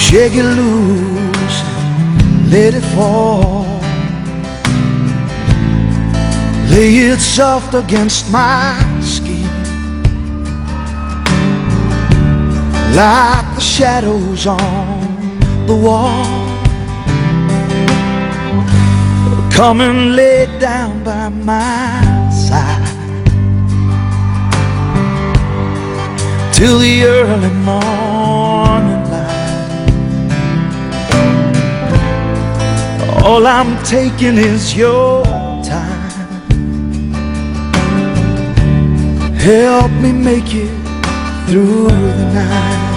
Shake it loose, let it fall. Lay it soft against my skin, like the shadows on the wall. Come and lay down by my side till the early morning light. All I'm taking is your time. Help me make it through the night.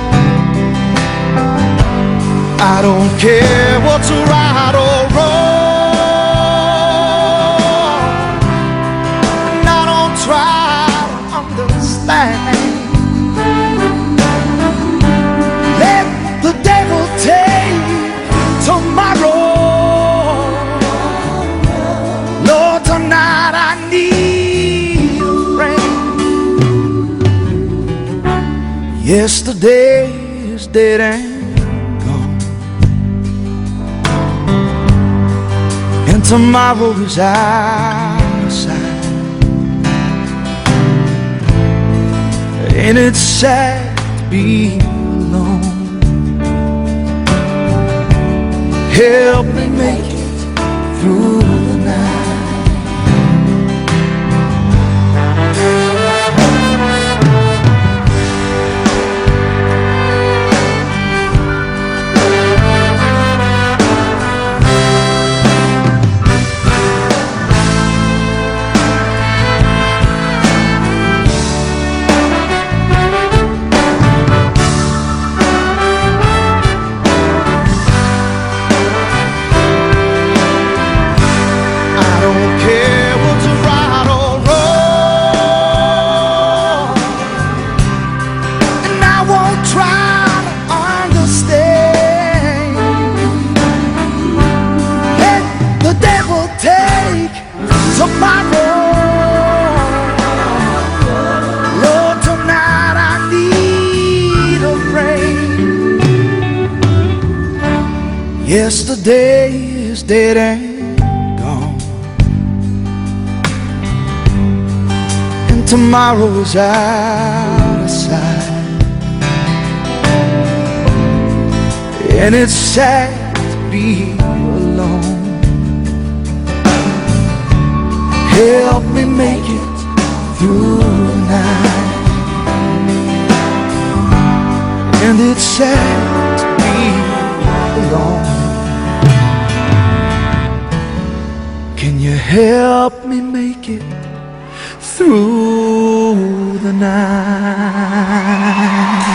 I don't care what's right or wrong, and I don't try to understand. Let the devil take tomorrow. Lord, tonight I need a friend. Yesterday is dead and gone, and tomorrow is out of sight. And it's sad to be alone. Help me make it through the night. Take tomorrow. Lord, tonight I need a friend. Yesterday is dead and gone, and tomorrow is out of sight. And it's sad to be alone. Help me make it through the night. And it's sad to be alone. Can you help me make it through the night?